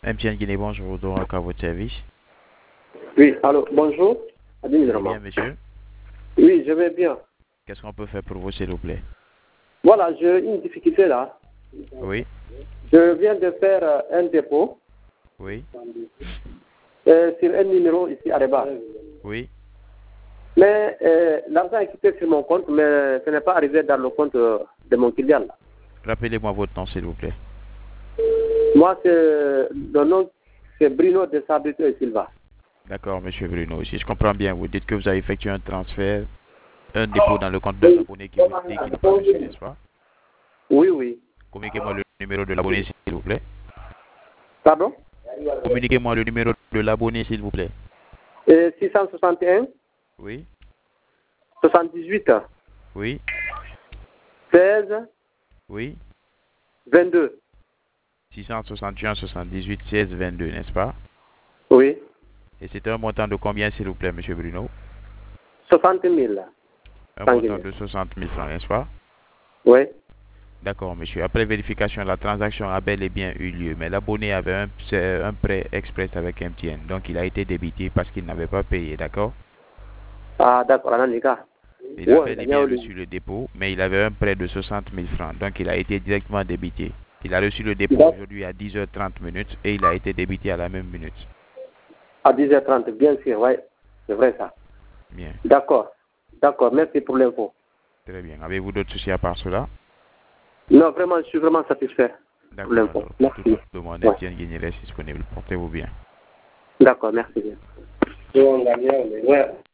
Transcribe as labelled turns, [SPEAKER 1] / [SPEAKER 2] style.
[SPEAKER 1] MTN Guinée, bonjour, donc à votre service.
[SPEAKER 2] Oui, allô, bonjour.
[SPEAKER 1] Vous allez bien, monsieur?
[SPEAKER 2] Oui, je vais bien.
[SPEAKER 1] Qu'est-ce qu'on peut faire pour vous, s'il vous plaît?
[SPEAKER 2] Voilà, j'ai une difficulté là.
[SPEAKER 1] Oui,
[SPEAKER 2] Je viens de faire un dépôt
[SPEAKER 1] oui,
[SPEAKER 2] sur un numéro ici à Reba.
[SPEAKER 1] oui.
[SPEAKER 2] Mais l'argent est quitté sur mon compte, mais ce n'est pas arrivé dans le compte de mon client.
[SPEAKER 1] Rappelez-moi votre nom, s'il vous plaît.
[SPEAKER 2] Moi, le nom, c'est Bruno de Sabrito et Silva.
[SPEAKER 1] D'accord, monsieur Bruno. Si je comprends bien, vous dites que vous avez effectué un transfert, un dépôt dans le compte d'un abonné qui vous dit qu'il n'a pas reçu, n'est-ce pas?
[SPEAKER 2] Oui, oui.
[SPEAKER 1] Communiquez-moi le numéro de l'abonné, s'il vous plaît.
[SPEAKER 2] Pardon?
[SPEAKER 1] Communiquez-moi le numéro de l'abonné, s'il vous plaît.
[SPEAKER 2] 661,
[SPEAKER 1] Oui,
[SPEAKER 2] 78,
[SPEAKER 1] oui,
[SPEAKER 2] 16,
[SPEAKER 1] oui.
[SPEAKER 2] 22.
[SPEAKER 1] 661 78 16 22, n'est-ce pas?
[SPEAKER 2] Oui.
[SPEAKER 1] Et c'est un montant de combien, s'il vous plaît, monsieur Bruno?
[SPEAKER 2] 60 000
[SPEAKER 1] Un
[SPEAKER 2] francs
[SPEAKER 1] montant
[SPEAKER 2] guinéens.
[SPEAKER 1] de 60 000 francs, n'est-ce pas?
[SPEAKER 2] Oui.
[SPEAKER 1] D'accord, monsieur. Après vérification, la transaction a bel et bien eu lieu, mais l'abonné avait un prêt express avec MTN, donc il a été débité parce qu'il n'avait pas payé, d'accord?
[SPEAKER 2] Ah, d'accord, Ananika.
[SPEAKER 1] Il a
[SPEAKER 2] Oui,
[SPEAKER 1] bel et bien reçu le dépôt, mais il avait un prêt de 60 000 francs, donc il a été directement débité. Il a reçu le dépôt aujourd'hui à 10h30 minutes et il a été débité à la même minute.
[SPEAKER 2] à 10h30, bien sûr, oui. C'est vrai ça.
[SPEAKER 1] Bien,
[SPEAKER 2] D'accord. D'accord, merci pour l'info.
[SPEAKER 1] très bien. Avez-vous d'autres soucis à part cela?
[SPEAKER 2] Non, vraiment, je suis vraiment satisfait pour
[SPEAKER 1] D'accord,
[SPEAKER 2] l'info.
[SPEAKER 1] alors pour toute
[SPEAKER 2] Merci.
[SPEAKER 1] autre demande,
[SPEAKER 2] Ouais.
[SPEAKER 1] MTN Guinée reste disponible. Portez-vous bien.
[SPEAKER 2] D'accord, merci bien. Ouais.